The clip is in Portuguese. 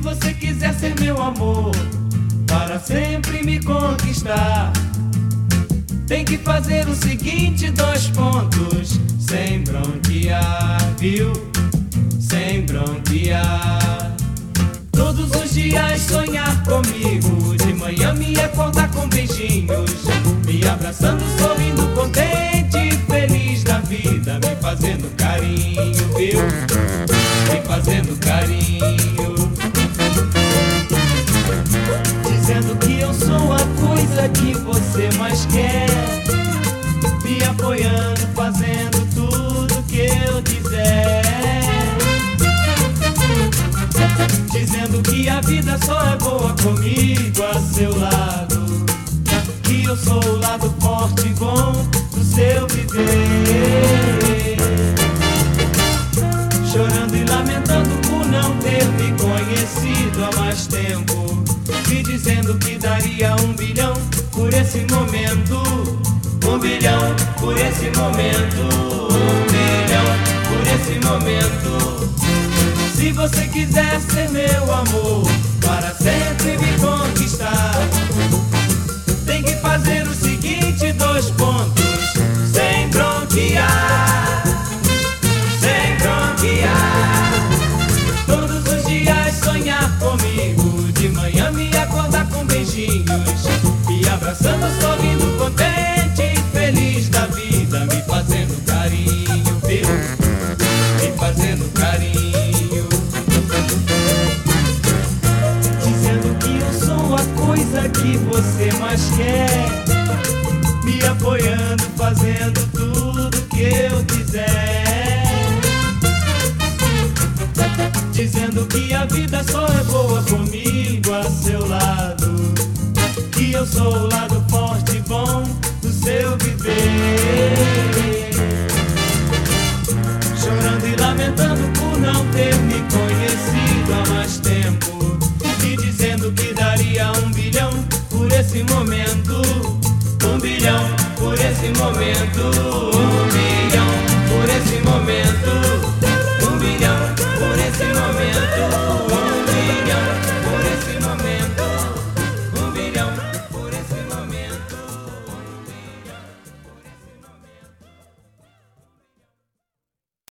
você quiser ser meu amor, para sempre me conquistar, tem que fazer o seguinte, 2 pontos, sem bronquear, viu? Sem bronquear. Todos os dias sonhar comigo, de manhã me acordar com beijinhos, me abraçando, sorrindo, contente, feliz da vida, me fazendo carinho, viu? Me fazendo carinho, dizendo que eu sou a coisa que você mais quer, me apoiando, fazendo tudo que eu quiser, dizendo que a vida só é boa comigo a seu lado, que eu sou o lado forte e bom do seu viver, chorando e lamentando por não ter me conhecido há mais tempo, e dizendo que daria 1 bilhão por esse momento, 1 bilhão por esse momento, 1 bilhão por esse momento. Se você quiser ser meu amor, para sempre me conquistar, tem que fazer o seguinte, 2 pontos, sem bronquear, sem bronquear. Todos os dias sonhar comigo, de manhã me acordar com beijinhos, me abraçando, sorrindo, contente, feliz da vida, me fazendo carinho, viu? Me fazendo carinho, dizendo que eu sou a coisa que você mais quer, me apoiando, fazendo tudo que eu quiser, dizendo que a vida só é boa comigo a seu lado, que eu sou o lado forte e bom do seu viver, chorando e lamentando por não ter me conhecido há mais tempo, e dizendo que daria 1 bilhão por esse momento, 1 bilhão por esse momento.